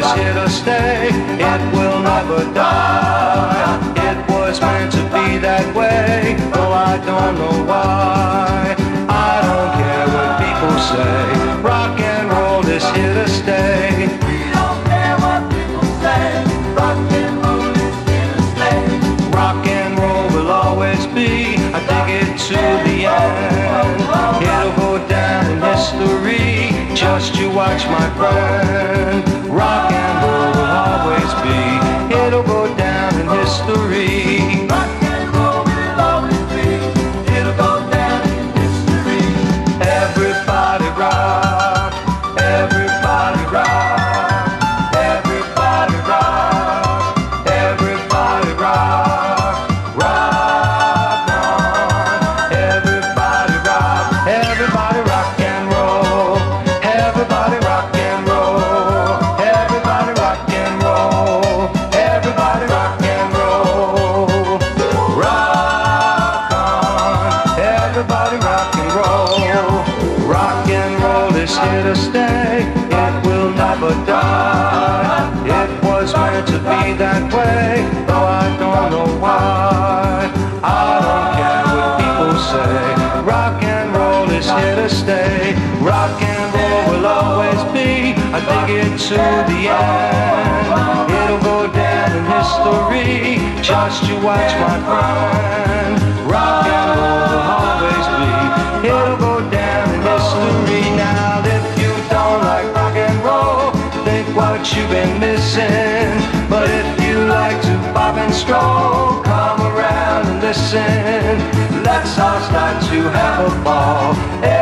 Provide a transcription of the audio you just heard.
is here to stay. It will never die. It was meant to be that way, though I don't know why. I don't care what people say. Rock and roll is here to stay. We don't care what people say. Rock and roll is here to stay. Rock and roll will always be. I dig it to the end. It'll go down in history. Just you watch, my friend. Rock and roll will always be. It'll go down in history. Rock and roll will always be. It'll go down in history. Everybody rock. Everybody rock. Everybody rock. Everybody rock. Rock on. Everybody rock. Everybody rock and roll. Everybody rock and roll. Everybody rock and roll. Everybody rock and roll. Rock on. Everybody rock and roll. Rock and roll is here to stay. It will never die. It was meant to be that way, though I don't know why. I don't care what people say. Rock and roll is here to stay. Rock and roll will always be. I dig it to the end. It'll go down in history. Just you watch, my friend. Rock and roll will always be. It'll go down in history. Now, if you don't like rock and roll, think what you've been missing. But if you like to pop and stroll, come around and listen. Let's all start to have a ball.